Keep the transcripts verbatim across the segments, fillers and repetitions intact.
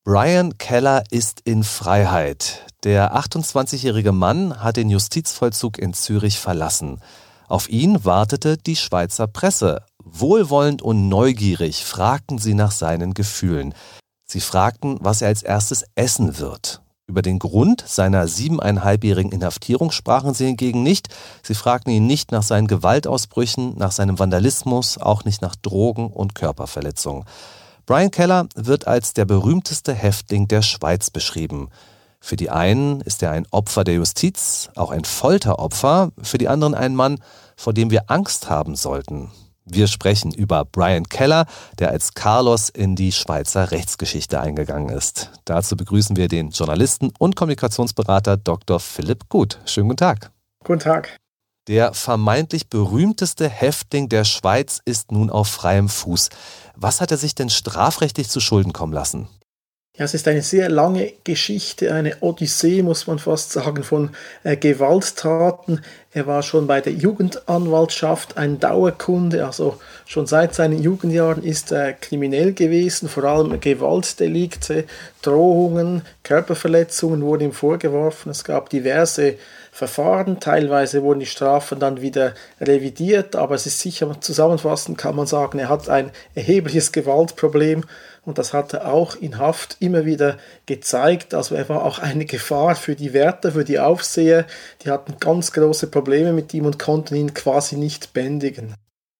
Brian Keller ist in Freiheit. Der achtundzwanzigjährige Mann hat den Justizvollzug in Zürich verlassen. Auf ihn wartete die Schweizer Presse. Wohlwollend und neugierig fragten sie nach seinen Gefühlen. Sie fragten, was er als erstes essen wird. Über den Grund seiner siebeneinhalbjährigen Inhaftierung sprachen sie hingegen nicht. Sie fragten ihn nicht nach seinen Gewaltausbrüchen, nach seinem Vandalismus, auch nicht nach Drogen und Körperverletzungen. Brian Keller wird als der berühmteste Häftling der Schweiz beschrieben. Für die einen ist er ein Opfer der Justiz, auch ein Folteropfer, für die anderen ein Mann, vor dem wir Angst haben sollten. Wir sprechen über Brian Keller, der als Carlos in die Schweizer Rechtsgeschichte eingegangen ist. Dazu begrüßen wir den Journalisten und Kommunikationsberater Doktor Philipp Gut. Schönen guten Tag. Guten Tag. Der vermeintlich berühmteste Häftling der Schweiz ist nun auf freiem Fuß. Was hat er sich denn strafrechtlich zu Schulden kommen lassen? Ja, es ist eine sehr lange Geschichte, eine Odyssee, muss man fast sagen, von äh, Gewalttaten. Er war schon bei der Jugendanwaltschaft ein Dauerkunde, also schon seit seinen Jugendjahren ist er kriminell gewesen, vor allem Gewaltdelikte, Drohungen, Körperverletzungen wurden ihm vorgeworfen. Es gab diverse Verfahren, teilweise wurden die Strafen dann wieder revidiert, aber es ist sicher, zusammenfassend kann man sagen, er hat ein erhebliches Gewaltproblem. Und das hat er auch in Haft immer wieder gezeigt. Also er war auch eine Gefahr für die Wärter, für die Aufseher. Die hatten ganz große Probleme mit ihm und konnten ihn quasi nicht bändigen.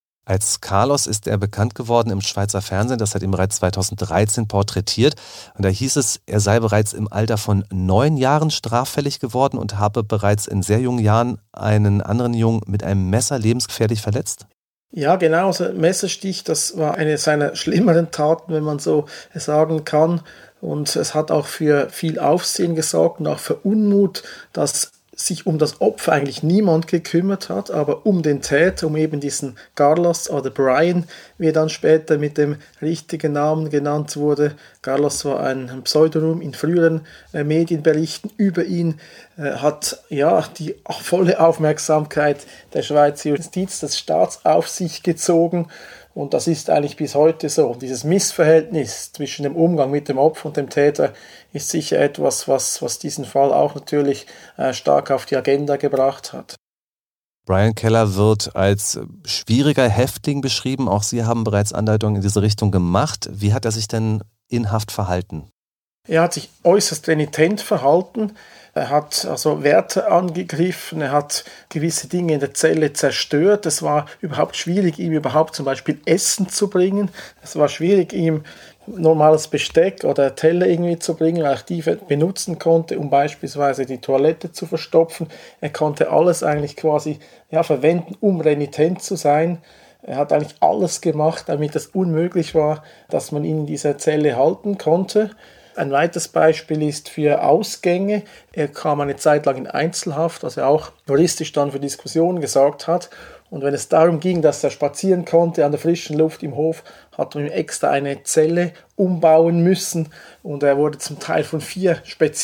Als Carlos ist er bekannt geworden im Schweizer Fernsehen. Das hat ihn bereits zweitausenddreizehn porträtiert. Und da hieß es, er sei bereits im Alter von neun Jahren straffällig geworden und habe bereits in sehr jungen Jahren einen anderen Jungen mit einem Messer lebensgefährlich verletzt. Ja, genau, also Messerstich, das war eine seiner schlimmeren Taten, wenn man so sagen kann. Und es hat auch für viel Aufsehen gesorgt und auch für Unmut, dass sich um das Opfer eigentlich niemand gekümmert hat, aber um den Täter, um eben diesen Carlos oder Brian, wie er dann später mit dem richtigen Namen genannt wurde. Carlos war ein Pseudonym in früheren äh, Medienberichten über ihn, äh, hat ja die volle Aufmerksamkeit der Schweizer Justiz, des Staats auf sich gezogen. Und das ist eigentlich bis heute so. Und dieses Missverhältnis zwischen dem Umgang mit dem Opfer und dem Täter ist sicher etwas, was, was diesen Fall auch natürlich äh, stark auf die Agenda gebracht hat. Brian Keller wird als schwieriger Häftling beschrieben. Auch Sie haben bereits Andeutungen in diese Richtung gemacht. Wie hat er sich denn in Haft verhalten? Er hat sich äußerst renitent verhalten. Er hat also Wärter angegriffen, er hat gewisse Dinge in der Zelle zerstört. Es war überhaupt schwierig, ihm überhaupt zum Beispiel Essen zu bringen. Es war schwierig, ihm normales Besteck oder Teller irgendwie zu bringen, weil er die benutzen konnte, um beispielsweise die Toilette zu verstopfen. Er konnte alles eigentlich quasi ja, verwenden, um renitent zu sein. Er hat eigentlich alles gemacht, damit es unmöglich war, dass man ihn in dieser Zelle halten konnte. Ein weiteres Beispiel ist für Ausgänge. Er kam eine Zeit lang in Einzelhaft, was er auch juristisch dann für Diskussionen gesorgt hat. Und wenn es darum ging, dass er spazieren konnte an der frischen Luft im Hof, hat man ihm extra eine Zelle umbauen müssen. Und er wurde zum Teil von vier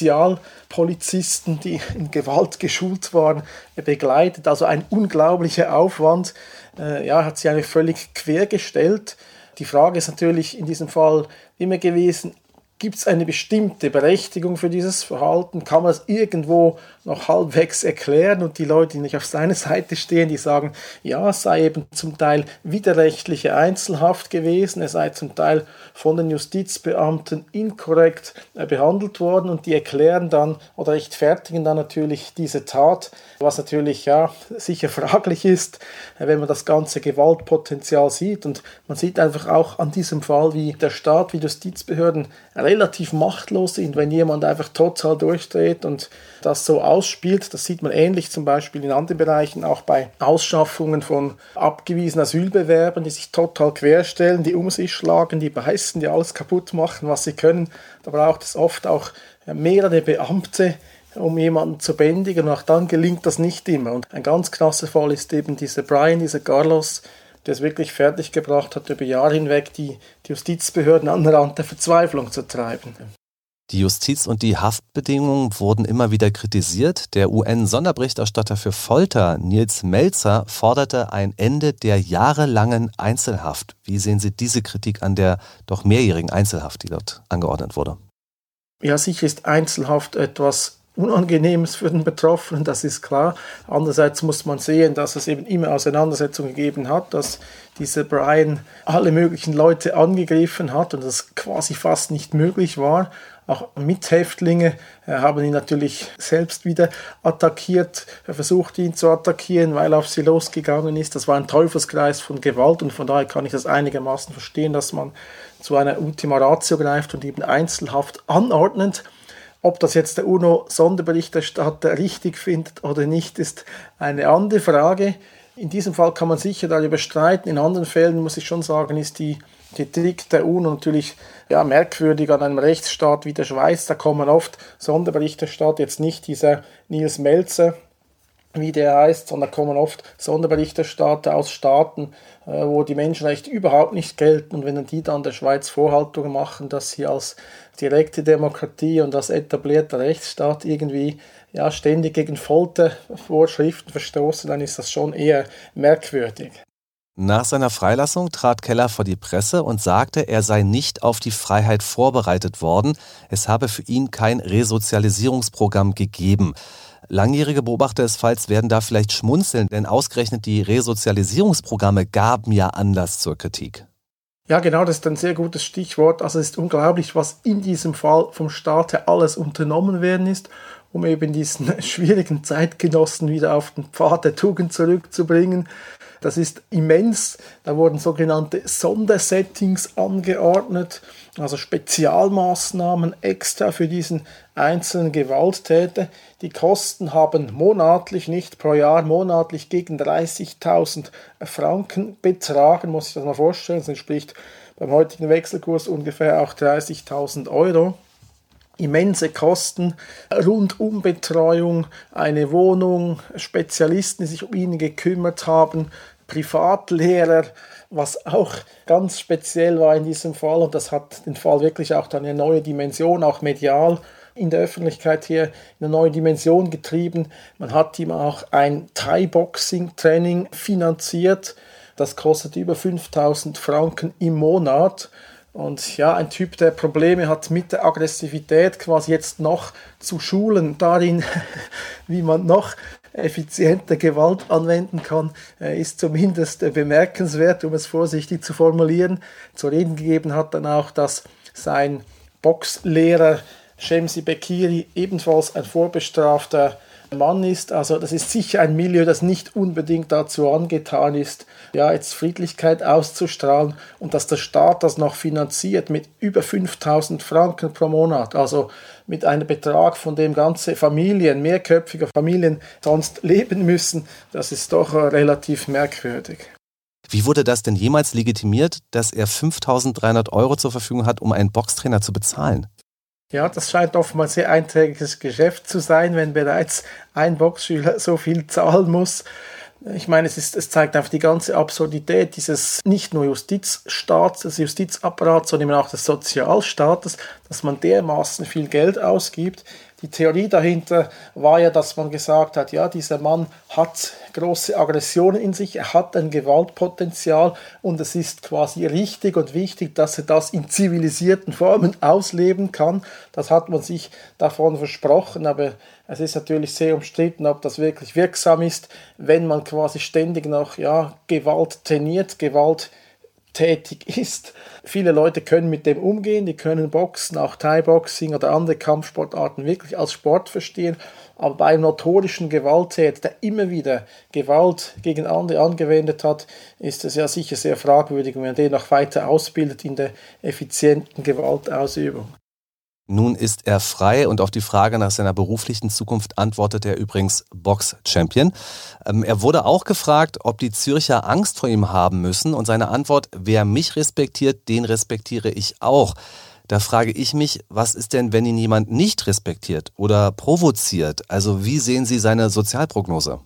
Spezialpolizisten, die in Gewalt geschult waren, begleitet. Also ein unglaublicher Aufwand. Äh, ja, hat sich eigentlich völlig quergestellt. Die Frage ist natürlich in diesem Fall immer gewesen, gibt es eine bestimmte Berechtigung für dieses Verhalten? Kann man das irgendwo noch halbwegs erklären? Und die Leute, die nicht auf seiner Seite stehen, die sagen, ja, es sei eben zum Teil widerrechtliche Einzelhaft gewesen, es sei zum Teil von den Justizbeamten inkorrekt äh, behandelt worden und die erklären dann oder rechtfertigen dann natürlich diese Tat, was natürlich ja sicher fraglich ist, äh, wenn man das ganze Gewaltpotenzial sieht. Und man sieht einfach auch an diesem Fall, wie der Staat, wie Justizbehörden relativ machtlos sind, wenn jemand einfach total durchdreht und das so ausspielt. Das sieht man ähnlich zum Beispiel in anderen Bereichen, auch bei Ausschaffungen von abgewiesenen Asylbewerbern, die sich total querstellen, die um sich schlagen, die beißen, die alles kaputt machen, was sie können. Da braucht es oft auch mehrere Beamte, um jemanden zu bändigen. Und auch dann gelingt das nicht immer. Und ein ganz krasser Fall ist eben dieser Brian, dieser Carlos, der es wirklich fertiggebracht hat, über Jahre hinweg die, die Justizbehörden an den Rand der Verzweiflung zu treiben. Die Justiz und die Haftbedingungen wurden immer wieder kritisiert. Der U N-Sonderberichterstatter für Folter, Nils Melzer, forderte ein Ende der jahrelangen Einzelhaft. Wie sehen Sie diese Kritik an der doch mehrjährigen Einzelhaft, die dort angeordnet wurde? Ja, sicher ist Einzelhaft etwas Unangenehmes für den Betroffenen, das ist klar. Andererseits muss man sehen, dass es eben immer Auseinandersetzungen gegeben hat, dass dieser Brian alle möglichen Leute angegriffen hat und das quasi fast nicht möglich war. Auch Mithäftlinge äh, haben ihn natürlich selbst wieder attackiert, er versucht ihn zu attackieren, weil er auf sie losgegangen ist. Das war ein Teufelskreis von Gewalt und von daher kann ich das einigermaßen verstehen, dass man zu einer Ultima Ratio greift und eben Einzelhaft anordnet. Ob das jetzt der UNO-Sonderberichterstatter richtig findet oder nicht, ist eine andere Frage. In diesem Fall kann man sicher darüber streiten. In anderen Fällen, muss ich schon sagen, ist die Kritik der UNO natürlich ja, merkwürdig an einem Rechtsstaat wie der Schweiz. Da kommen oft Sonderberichterstatter, jetzt nicht dieser Nils Melzer, wie der heißt, sondern kommen oft Sonderberichterstatter aus Staaten, äh, wo die Menschenrechte überhaupt nicht gelten. Und wenn die dann der Schweiz Vorhaltungen machen, dass sie als direkte Demokratie und als etablierter Rechtsstaat irgendwie ja, ständig gegen Foltervorschriften verstoßen, dann ist das schon eher merkwürdig. Nach seiner Freilassung trat Keller vor die Presse und sagte, er sei nicht auf die Freiheit vorbereitet worden. Es habe für ihn kein Resozialisierungsprogramm gegeben. Langjährige Beobachter des Falls werden da vielleicht schmunzeln, denn ausgerechnet die Resozialisierungsprogramme gaben ja Anlass zur Kritik. Ja, genau, das ist ein sehr gutes Stichwort. Also es ist unglaublich, was in diesem Fall vom Staat her alles unternommen werden ist, um eben diesen schwierigen Zeitgenossen wieder auf den Pfad der Tugend zurückzubringen. Das ist immens. Da wurden sogenannte Sondersettings angeordnet, also Spezialmaßnahmen extra für diesen einzelnen Gewalttäter. Die Kosten haben monatlich, nicht pro Jahr, monatlich gegen dreißigtausend Franken betragen, muss ich das mal vorstellen. Das entspricht beim heutigen Wechselkurs ungefähr auch dreißigtausend Euro. Immense Kosten, Rundumbetreuung, eine Wohnung, Spezialisten, die sich um ihn gekümmert haben, Privatlehrer, was auch ganz speziell war in diesem Fall, und das hat den Fall wirklich auch dann eine neue Dimension, auch medial in der Öffentlichkeit hier eine neue Dimension getrieben. Man hat ihm auch ein Thai-Boxing-Training finanziert, das kostet über fünftausend Franken im Monat. Und ja, ein Typ, der Probleme hat mit der Aggressivität, quasi jetzt noch zu schulen darin, wie man noch effizienter Gewalt anwenden kann, ist zumindest bemerkenswert, um es vorsichtig zu formulieren. Zu reden gegeben hat dann auch, dass sein Boxlehrer Shemsi Bekiri ebenfalls ein vorbestrafter Mann ist. Also das ist sicher ein Milieu, das nicht unbedingt dazu angetan ist, ja, jetzt Friedlichkeit auszustrahlen, und dass der Staat das noch finanziert mit über fünftausend Franken pro Monat, also mit einem Betrag, von dem ganze Familien, mehrköpfige Familien sonst leben müssen, das ist doch relativ merkwürdig. Wie wurde das denn jemals legitimiert, dass er fünftausenddreihundert Euro zur Verfügung hat, um einen Boxtrainer zu bezahlen? Ja, das scheint oftmals ein sehr einträgliches Geschäft zu sein, wenn bereits ein Boxschüler so viel zahlen muss. Ich meine, es, ist, es zeigt einfach die ganze Absurdität dieses nicht nur Justizstaats, des Justizapparats, sondern auch des Sozialstaates, dass man dermaßen viel Geld ausgibt. Die Theorie dahinter war ja, dass man gesagt hat, ja, dieser Mann hat große Aggressionen in sich, er hat ein Gewaltpotenzial und es ist quasi richtig und wichtig, dass er das in zivilisierten Formen ausleben kann. Das hat man sich davon versprochen, aber es ist natürlich sehr umstritten, ob das wirklich wirksam ist, wenn man quasi ständig noch ja, Gewalt trainiert, Gewalt tätig ist. Viele Leute können mit dem umgehen, die können Boxen, auch Thai-Boxing oder andere Kampfsportarten wirklich als Sport verstehen, aber bei einem notorischen Gewalttäter, der immer wieder Gewalt gegen andere angewendet hat, ist es ja sicher sehr fragwürdig, wenn man den noch weiter ausbildet in der effizienten Gewaltausübung. Nun ist er frei und auf die Frage nach seiner beruflichen Zukunft antwortet er übrigens Box-Champion. Ähm, er wurde auch gefragt, ob die Zürcher Angst vor ihm haben müssen, und seine Antwort: Wer mich respektiert, den respektiere ich auch. Da frage ich mich, was ist denn, wenn ihn jemand nicht respektiert oder provoziert? Also wie sehen Sie seine Sozialprognose?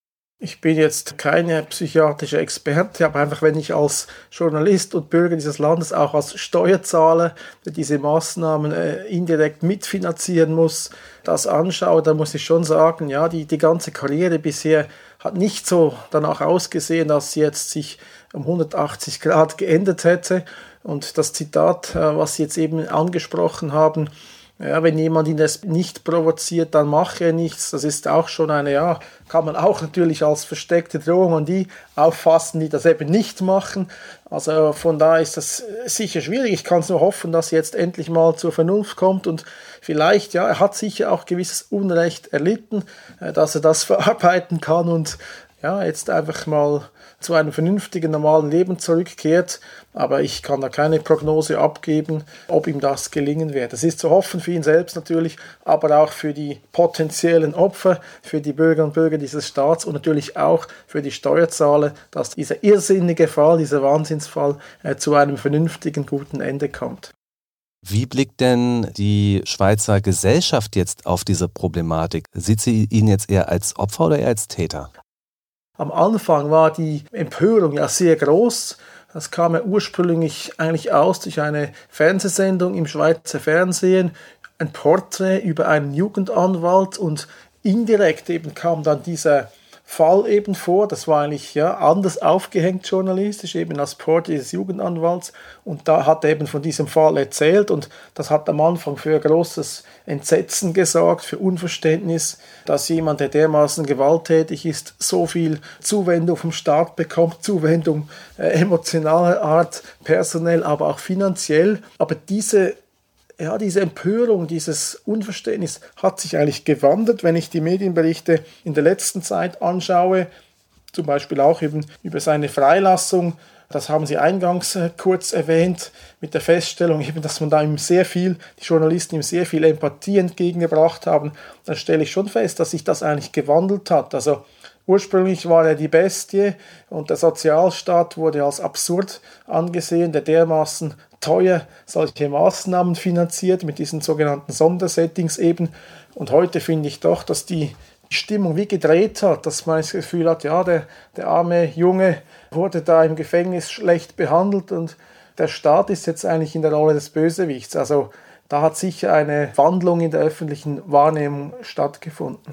Ich bin jetzt keine psychiatrische Experte, aber einfach, wenn ich als Journalist und Bürger dieses Landes, auch als Steuerzahler, der diese Maßnahmen äh, indirekt mitfinanzieren muss, das anschaue, dann muss ich schon sagen, ja, die, die ganze Karriere bisher hat nicht so danach ausgesehen, dass sie jetzt sich um hundertachtzig Grad geändert hätte. Und das Zitat, äh, was Sie jetzt eben angesprochen haben, Ja, wenn jemand ihn das nicht provoziert, dann mache er nichts. Das ist auch schon eine, ja, kann man auch natürlich als versteckte Drohung an die auffassen, die das eben nicht machen. Also von daher ist das sicher schwierig. Ich kann es nur hoffen, dass er jetzt endlich mal zur Vernunft kommt und vielleicht, ja, er hat sicher auch gewisses Unrecht erlitten, dass er das verarbeiten kann und ja, jetzt einfach mal zu einem vernünftigen, normalen Leben zurückkehrt. Aber ich kann da keine Prognose abgeben, ob ihm das gelingen wird. Es ist zu hoffen für ihn selbst natürlich, aber auch für die potenziellen Opfer, für die Bürger und Bürger dieses Staats und natürlich auch für die Steuerzahler, dass dieser irrsinnige Fall, dieser Wahnsinnsfall äh, zu einem vernünftigen, guten Ende kommt. Wie blickt denn die Schweizer Gesellschaft jetzt auf diese Problematik? Sieht sie ihn jetzt eher als Opfer oder eher als Täter? Am Anfang war die Empörung ja sehr groß. Das kam ja ursprünglich eigentlich aus durch eine Fernsehsendung im Schweizer Fernsehen, ein Porträt über einen Jugendanwalt und indirekt eben kam dann dieser Fall eben vor. Das war eigentlich ja anders aufgehängt journalistisch, eben als Porträt des Jugendanwalts. Und da hat er eben von diesem Fall erzählt und das hat am Anfang für großes Entsetzen gesorgt, für Unverständnis, dass jemand, der dermaßen gewalttätig ist, so viel Zuwendung vom Staat bekommt, Zuwendung äh, emotionaler Art, personell, aber auch finanziell. Aber diese Ja, diese Empörung, dieses Unverständnis hat sich eigentlich gewandelt, wenn ich die Medienberichte in der letzten Zeit anschaue, zum Beispiel auch eben über seine Freilassung. Das haben Sie eingangs äh, kurz erwähnt, mit der Feststellung, eben, dass man da ihm sehr viel, die Journalisten ihm sehr viel Empathie entgegengebracht haben. Dann stelle ich schon fest, dass sich das eigentlich gewandelt hat. Also ursprünglich war er die Bestie und der Sozialstaat wurde als absurd angesehen, der dermaßen teuer solche Maßnahmen finanziert mit diesen sogenannten Sondersettings eben. Und heute finde ich doch, dass die Stimmung wie gedreht hat, dass man das Gefühl hat, ja, der, der arme Junge wurde da im Gefängnis schlecht behandelt und der Staat ist jetzt eigentlich in der Rolle des Bösewichts. Also da hat sicher eine Wandlung in der öffentlichen Wahrnehmung stattgefunden.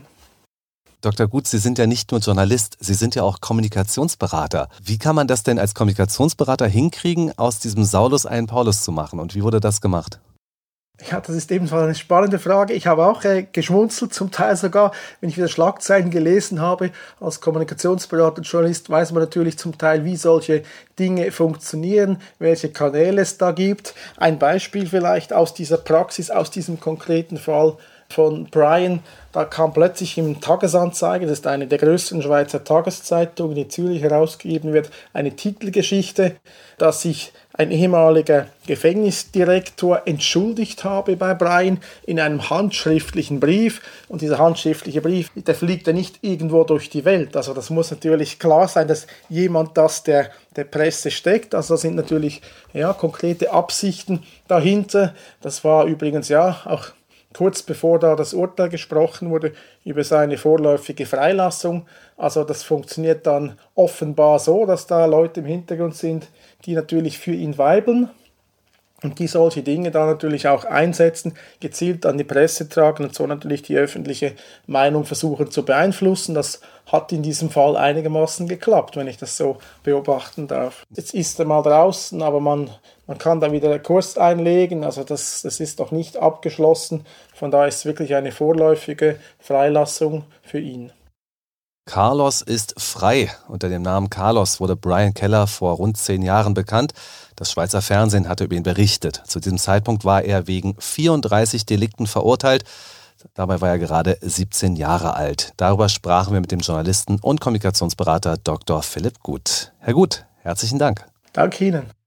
Doktor Guth, Sie sind ja nicht nur Journalist, Sie sind ja auch Kommunikationsberater. Wie kann man das denn als Kommunikationsberater hinkriegen, aus diesem Saulus einen Paulus zu machen? Und wie wurde das gemacht? Ja, das ist ebenfalls eine spannende Frage. Ich habe auch äh, geschmunzelt, zum Teil sogar, wenn ich wieder Schlagzeilen gelesen habe. Als Kommunikationsberater und Journalist weiß man natürlich zum Teil, wie solche Dinge funktionieren, welche Kanäle es da gibt. Ein Beispiel vielleicht aus dieser Praxis, aus diesem konkreten Fall von Brian. Da kam plötzlich im Tagesanzeiger, das ist eine der größten Schweizer Tageszeitungen, die in Zürich herausgegeben wird, eine Titelgeschichte, dass sich ein ehemaliger Gefängnisdirektor entschuldigt habe bei Brian in einem handschriftlichen Brief. Und dieser handschriftliche Brief, der fliegt ja nicht irgendwo durch die Welt. Also das muss natürlich klar sein, dass jemand das der, der Presse steckt. Also da sind natürlich ja, konkrete Absichten dahinter. Das war übrigens ja auch kurz bevor da das Urteil gesprochen wurde über seine vorläufige Freilassung. Also das funktioniert dann offenbar so, dass da Leute im Hintergrund sind, die natürlich für ihn weibeln und die solche Dinge dann natürlich auch einsetzen, gezielt an die Presse tragen und so natürlich die öffentliche Meinung versuchen zu beeinflussen. Das hat in diesem Fall einigermaßen geklappt, wenn ich das so beobachten darf. Jetzt ist er mal draußen, aber man, man kann da wieder einen Kurs einlegen, also das, das ist noch nicht abgeschlossen. Von daher ist es wirklich eine vorläufige Freilassung für ihn. Carlos ist frei. Unter dem Namen Carlos wurde Brian Keller vor rund zehn Jahren bekannt. Das Schweizer Fernsehen hatte über ihn berichtet. Zu diesem Zeitpunkt war er wegen vierunddreißig Delikten verurteilt. Dabei war er gerade siebzehn Jahre alt. Darüber sprachen wir mit dem Journalisten und Kommunikationsberater Doktor Philipp Guth. Herr Guth, herzlichen Dank. Danke Ihnen.